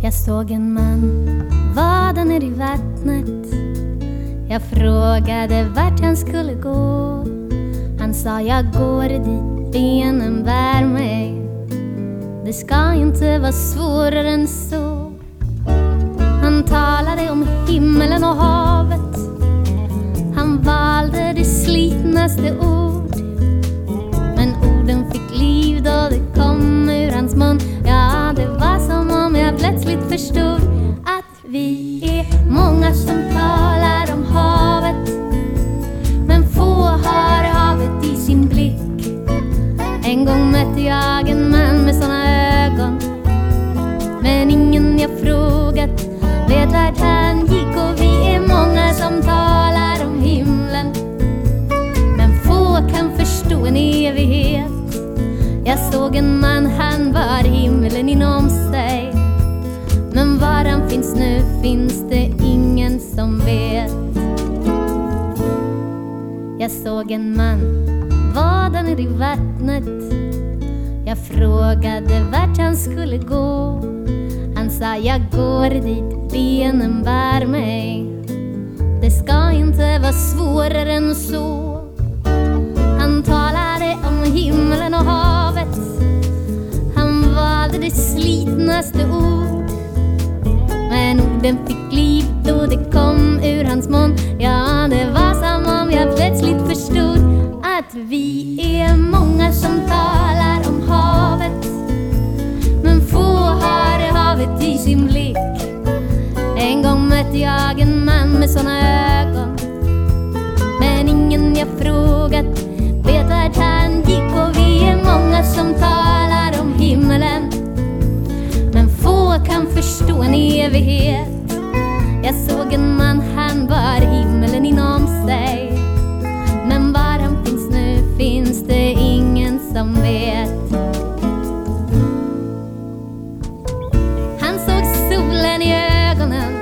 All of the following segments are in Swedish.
Jag såg en man vada ner i vattnet. Jag frågade vart han skulle gå. Han sa, jag går dit benen bär mig. Det ska inte vara svårare än så. Han talade om himmelen och havet. Han valde det slitnaste ord. Men orden fick liv då det kom ur hans mun. Ja, det var som om jag plötsligt förstod att vi är många som talar om havet, men få har havet i sin blick. En gång mötte jag en man med såna ögon, men ingen jag frågat vet vart han gick. Och vi är många som talar om himlen, men få kan förstå en evighet. Jag såg en man, han var himlen inom sig, men var han finns nu finns det ingen som vet. Jag såg en man vada ner i vattnet. Jag frågade vart han skulle gå. Han sa, jag går dit benen bär mig. Det ska inte vara svårare än så. Han talade om himlen och havet. Han valde det slitnaste ord, men orden fick liv då det kom ur hans mun. Ja, det var som om jag plötsligt förstod att vi är många som talar om havet, men få har havet i sin blick. En gång mötte jag en man med såna ögon, men ingen jag frågat vet vart han gick. Och vi är många som talar om himmelen, men få kan förstå en evighet. Jag såg en man, han var himlen inom sig, men var han finns nu finns det ingen som vet. Han såg solen i ögonen.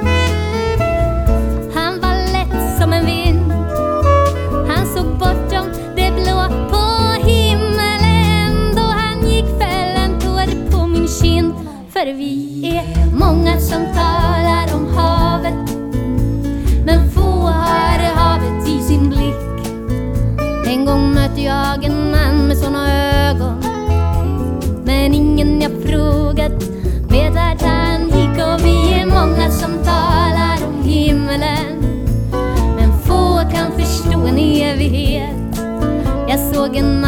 Han var lätt som en vind. Han såg bortom det blå på himmelen. Då han gick föll en tår på min kind. För vi är många som talar om havet, men få har havet i sin blick. En gång mötte jag en man med såna ögon, men ingen jag frågat vet vart han gick. Och vi är många som talar om himmelen, men få kan förstå en evighet. Jag såg en man